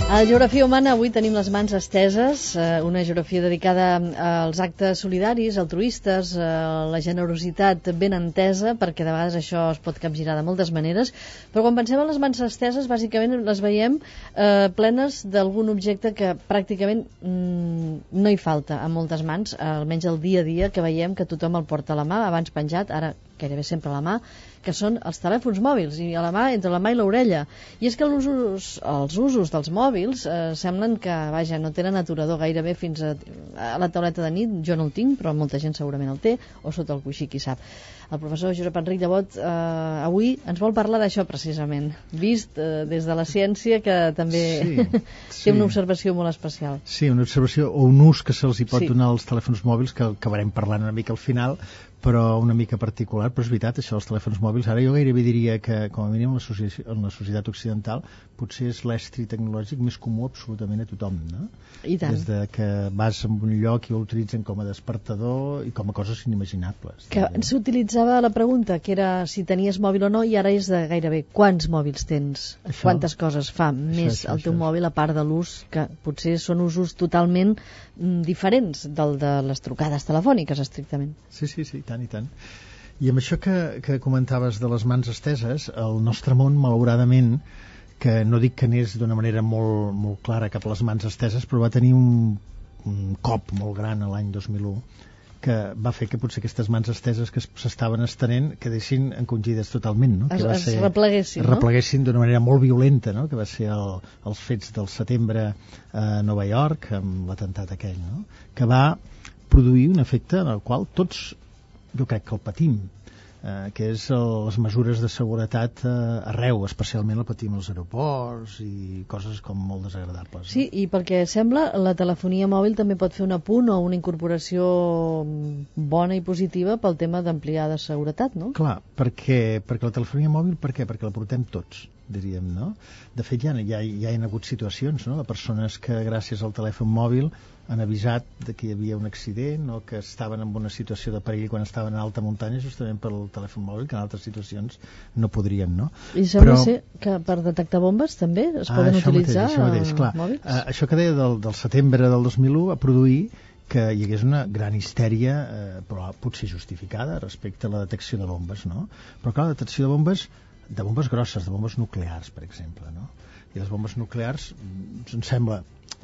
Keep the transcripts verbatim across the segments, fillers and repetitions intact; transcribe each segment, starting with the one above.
A Geografia Humana avui tenim les mans esteses, una geografia dedicada als actes solidaris, altruistes, a la generositat ben entesa, perquè de vegades això es pot capgirar de moltes maneres, però quan pensem en les mans esteses, bàsicament les veiem eh, plenes d'algun objecte que pràcticament mm, no hi falta a moltes mans, almenys el dia a dia que veiem que tothom el porta a la mà, abans penjat, ara gairebé sempre a la mà, que són els telèfons mòbils, i a la mà, entre la mà i l'orella. I és que els usos, els usos dels mòbils eh, semblen que, vaja, no tenen aturador gairebé fins a, a la tauleta de nit. Jo no el tinc, però molta gent segurament el té, o sota el coixí, qui sap. El professor Josep Enric Llevot eh, avui ens vol parlar d'això precisament, vist eh, des de la ciència, que també sí, té sí. una observació molt especial. Sí, una observació o un ús que se'ls hi pot sí. donar als telèfons mòbils, que acabarem parlant una mica al final, però una mica particular. Però és veritat, això dels telèfons mòbils, ara jo gairebé diria que, com a mínim, en la, en la societat occidental potser és l'estri tecnològic més comú absolutament a tothom, no? I tant. Des de que vas a un lloc i ho utilitzen com a despertador i com a coses inimaginables. Que s'utilitzava la pregunta, que era si tenies mòbil o no, i ara és de gairebé quants mòbils tens? Això, quantes coses fa això, més això, el teu això. mòbil, a part de l'ús, que potser són usos totalment mm, diferents del de les trucades telefòniques, estrictament. Sí, sí, sí, tant i tant. I amb això que, que comentaves de les mans esteses, el nostre món, malauradament, que no dic que anés d'una manera molt, molt clara cap a les mans esteses, però va tenir un, un cop molt gran l'any dos mil u, que va fer que potser aquestes mans esteses que s'estaven estenent quedessin encongides totalment, no? Es, que va es ser, repleguessin, es repleguessin no? d'una manera molt violenta, no? Que va ser el, els fets del setembre a Nova York, amb l'atemptat aquell, no? Que va produir un efecte en el qual tots, jo crec que el patim, eh, que és el, les mesures de seguretat eh, arreu, especialment el patim als aeroports i coses com molt desagradables. Sí, no? I pel que sembla, la telefonia mòbil també pot fer un apunt o una incorporació bona i positiva pel tema d'ampliar de seguretat, no? Clar, perquè, perquè la telefonia mòbil, per què? Perquè la portem tots, diríem, no? De fet, ja, ja, ja hi ha hagut situacions, no?, de persones que gràcies al telèfon mòbil han avisat de que hi havia un accident o que estaven en una situació de perill quan estaven a alta muntanya justament pel telèfon mòbil, que en altres situacions no podrien, no? I sembla Però... ser que per detectar bombes també es ah, poden això utilitzar mateix, això mateix, clar. mòbils? Uh, això que deia del, del setembre del dos mil u va produir que hi hagués una gran histèria, eh, però potser justificada, respecte a la detecció de bombes, no? Però clar, la detecció de bombes, de bombes grosses, de bombes nuclears, per exemple, no? I les bombes nuclears, em sembla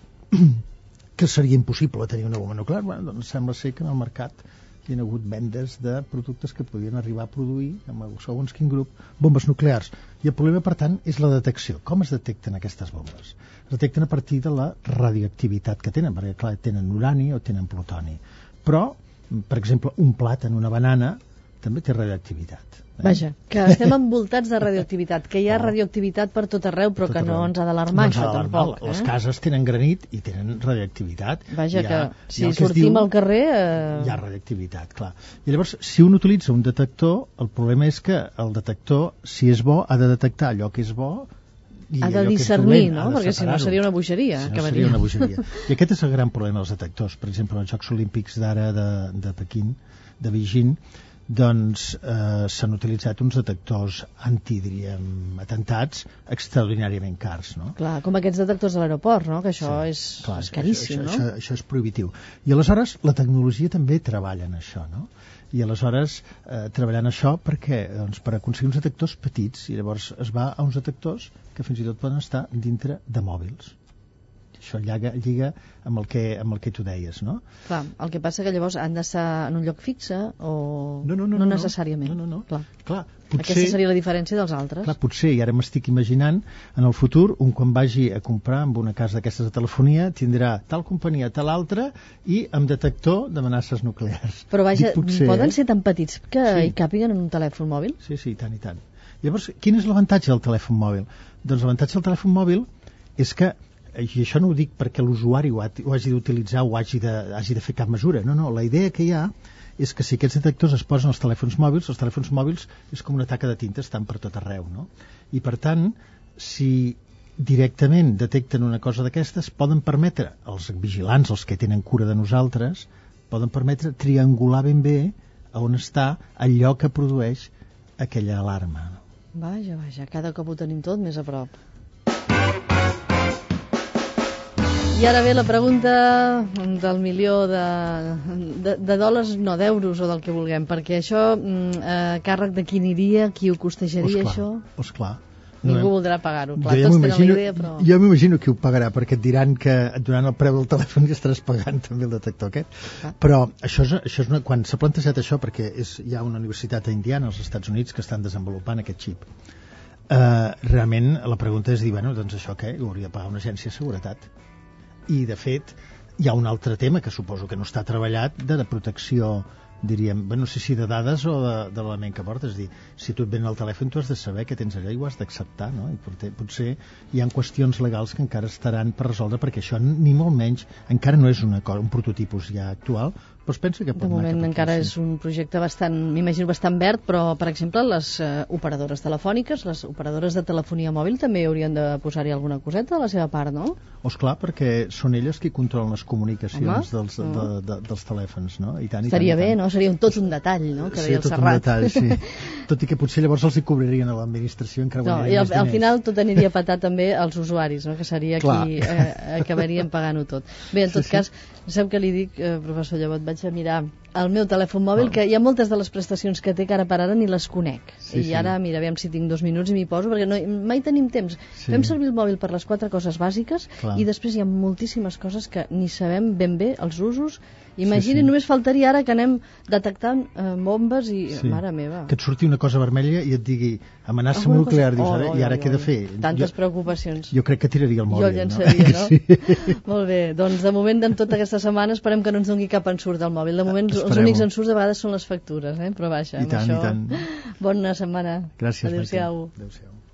que seria impossible tenir una bomba nuclear. Bueno, doncs sembla ser que en el mercat hi ha hagut vendes de productes que podien arribar a produir, amb segons quin grup, bombes nuclears. I el problema, per tant, és la detecció. Com es detecten aquestes bombes? Es detecten a partir de la radioactivitat que tenen, perquè, clar, tenen urani o tenen plutoni. Però, per exemple, un plat en una banana també té radioactivitat. Eh? Vaja, que estem envoltats de radioactivitat, que hi ha radioactivitat per tot arreu, però tot que no ens ha d'alarmar, no això tampoc. Eh? Les cases tenen granit i tenen radioactivitat. Vaja, ha, que si sortim diu, al carrer... Eh... Hi ha radioactivitat, clar. I llavors, si un utilitza un detector, el problema és que el detector, si és bo, ha de detectar allò que és bo i ha de discernir, no? Perquè si no seria una bogeria. Si no seria una bogeria. I aquest és el gran problema dels detectors. Per exemple, els Jocs Olímpics d'ara de, de Pequín, de Beijing, doncs eh, s'han utilitzat uns detectors anti, diríem, atentats extraordinàriament cars, no? Clar, com aquests detectors a l'aeroport, no? Que això sí, és, clar, és caríssim, això, no? Això, això, això és prohibitiu. I aleshores la tecnologia també treballa en això, no? I aleshores eh, treballant això perquè, doncs, per aconseguir uns detectors petits, i llavors es va a uns detectors que fins i tot poden estar dintre de mòbils. Això lliga, lliga amb, el que, amb el que tu deies, no? Clar, el que passa que llavors han d'estar en un lloc fixe o no, no, no, no necessàriament. No, no, no. Clar. Clar, potser, aquesta seria la diferència dels altres. Clar, potser, i ara m'estic imaginant, en el futur, un quan vagi a comprar amb una casa d'aquestes de telefonia, tindrà tal companyia, tal altra, i amb detector d'amenaces nuclears. Però vaja, potser, poden eh? ser tan petits que sí. hi càpiguen en un telèfon mòbil? Sí, sí, tant i tant. Llavors, quin és l'avantatge del telèfon mòbil? Doncs l'avantatge del telèfon mòbil és que, i això no ho dic perquè l'usuari ho, ho hagi d'utilitzar o hagi de, hagi de fer cap mesura, no, no, la idea que hi ha és que si aquests detectors es posen als telèfons mòbils, els telèfons mòbils és com una taca de tinta, estan per tot arreu, no? I per tant, si directament detecten una cosa d'aquestes, poden permetre, els vigilants, els que tenen cura de nosaltres, poden permetre triangular ben bé a on està el lloc que produeix aquella alarma. Vaja, vaja, cada cop ho tenim tot més a prop. I ara ve la pregunta del milió de, de, de dòlars, no, d'euros o del que vulguem, perquè això, a càrrec de qui aniria, qui ho costejaria, pues clar, això? Pues clar. Ningú no, voldrà pagar-ho, clar, ja tots tenen la idea, però... Jo m'imagino qui ho pagarà, perquè et diran que et donaran el preu del telèfon i estaràs pagant també el detector aquest. Ah. Però això és, això és una, quan s'ha plantejat això, perquè és, hi ha una universitat a Indiana, als Estats Units, que estan desenvolupant aquest xip, uh, realment la pregunta és dir, bueno, doncs això què? Ho hauria de pagar una agència de seguretat. I, de fet, hi ha un altre tema que suposo que no està treballat, de la protecció, diríem, bueno, no sé si de dades o de, de l'element que portes. És dir, si tu et ven el telèfon, tu has de saber què tens allà i ho has d'acceptar, no? I potser, potser hi ha qüestions legals que encara estaran per resoldre, perquè això ni molt menys, encara no és una cosa, un prototipus ja actual, però es pensa que pot de moment encara és un projecte bastant, m'imagino bastant verd, però per exemple les uh, operadores telefòniques, les operadores de telefonia mòbil també haurien de posar-hi alguna coseta a la seva part, no? O esclar, perquè són elles qui controlen les comunicacions Home? dels, de, de, dels telèfons, no? I tant, i estaria tant, i bé, tant. no? Seria un, tot un detall, no? Que seria deia el tot Serrat. un detall, sí. Tot i que potser llavors els hi cobrarien a l'administració, encara no, i al, al final tot aniria a patar també als usuaris, no? Que seria Clar. qui eh, acabarien pagant-ho tot. Bé, en tot sí, cas, sí. Sap què li dic, eh, professor Llebot? Vaig a mirar el meu telèfon mòbil, que hi ha moltes de les prestacions que té que ara per ara ni les conec. Sí, I ara, sí. mira, aviam si tinc dos minuts i m'hi poso, perquè no, mai tenim temps. Sí. Fem servir el mòbil per les quatre coses bàsiques Clar. I després hi ha moltíssimes coses que ni sabem ben bé els usos. Imagini, sí, sí. Només faltaria ara que anem detectant eh, bombes i... Sí. Mare meva. Que et surti una cosa vermella i et digui amenaça oh, nuclear, cosa... dius, oh, oh, i ara oh, què he de fer? Tantes jo, preocupacions. Jo crec que tiraria el mòbil. Jo el llançaria, no? no? Sí. Molt bé, doncs de moment, en tota aquesta setmana, esperem que no ens doni cap ensurt del mòbil. De moment, Esperem-ho. Els únics ensurts de vegades són les factures, eh? Però vaja, I tant, això... i tant. Bona setmana. Gràcies, Adéu-siau. Adéu-siau.